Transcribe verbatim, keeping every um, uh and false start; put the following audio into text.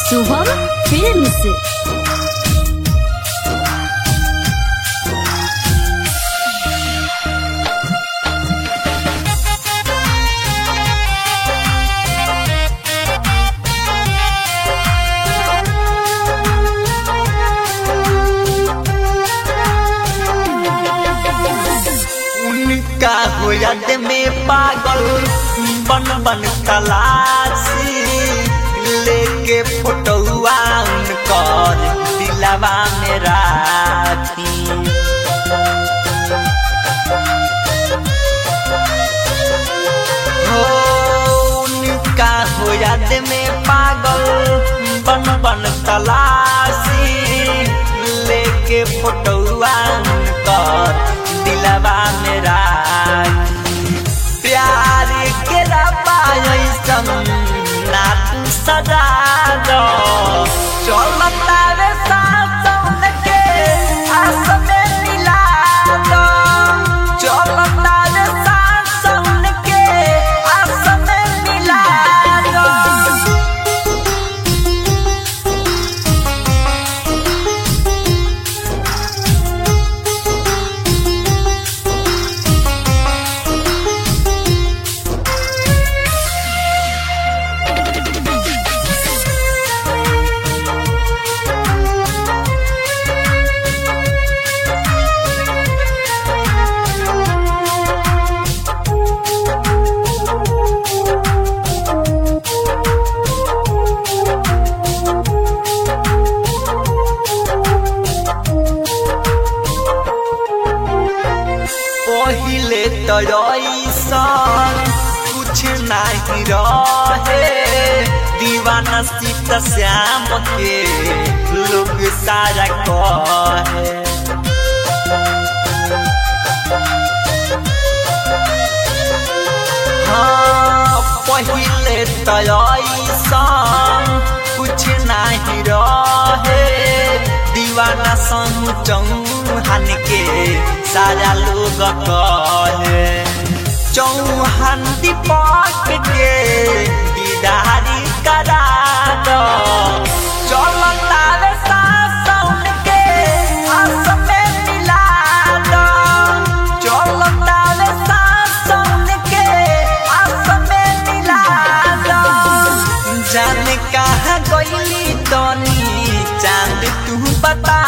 Shubham films. उनका हो याद में पागल बन बन तलाशी लेके फोटोआ उनकर दिलवा में राखी। हो उनका हो याद में पागल बन बन तलाशी लेके फोटोआ उनकर दिलवा में राखी। प्यार के रबा ऐसन ना तू सजा दो चलता रे सासन के आस में मिला दो चलता रे सासन के आस में मिला दो। पहिले तो ऐसन कुछ नहीं रहे दीवाना सीता श्याम के लोग सारा कहे। हाँ पहिले तो ऐसन कुछ नहीं रहे दीवाना संग चौहान के सारा लोग कहे। चौहान दीपक के दीदारी करा दो चलता रे सासन के आस में मिला दो चलता रे सासन के आस में मिला दो। जाने कहाँ गईली तनी चांद तू बता